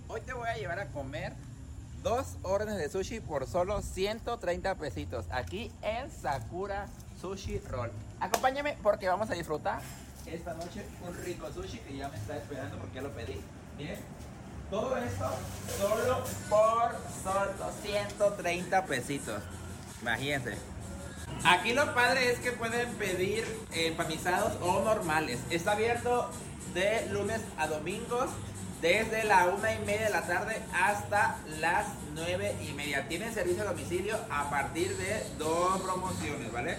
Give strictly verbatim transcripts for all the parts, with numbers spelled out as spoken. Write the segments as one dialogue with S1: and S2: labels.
S1: Hoy te voy a llevar a comer dos órdenes de sushi por solo ciento treinta pesitos aquí en Sakura Sushi Roll. Acompáñame porque vamos a disfrutar esta noche un rico sushi que ya me está esperando porque ya lo pedí. Miren, todo esto solo por solo ciento treinta pesitos. Imagínense. Aquí lo padre es que pueden pedir empanizados o normales. Está abierto de lunes a domingos desde la una y media de la tarde hasta las nueve y media. Tienen servicio a domicilio a partir de dos promociones, ¿vale?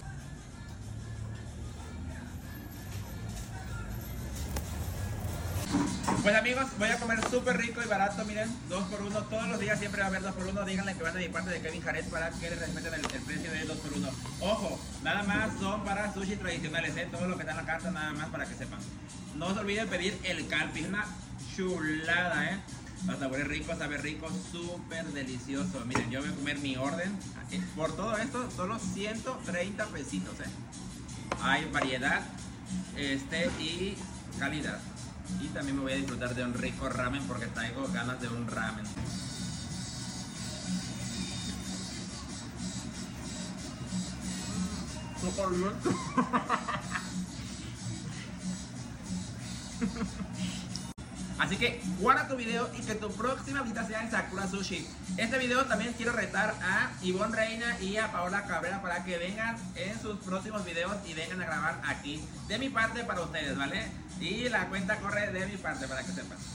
S1: Pues amigos, voy a comer súper rico y barato, miren, dos por uno, todos los días siempre va a haber dos por uno, díganle que van de mi parte de Kevin Jaret para que les respeten el, el precio de dos por uno. Ojo, nada más son para sushi tradicionales, ¿eh? Todo lo que está en la carta nada más para que sepan. No se olviden pedir el calpi, es una chulada, ¿eh? Los sabores ricos, sabe rico, súper delicioso. Miren, yo voy a comer mi orden, por todo esto solo ciento treinta pesitos, ¿eh? Hay variedad este y calidad. Y también me voy a disfrutar de un rico ramen porque traigo ganas de un ramen. Así que guarda tu video y que tu próxima visita sea en Sakura Sushi. Este video también quiero retar a Ivonne Reina y a Paola Cabrera para que vengan en sus próximos videos y vengan a grabar aquí. De mi parte para ustedes, ¿vale? Y la cuenta corre de mi parte para que sepan.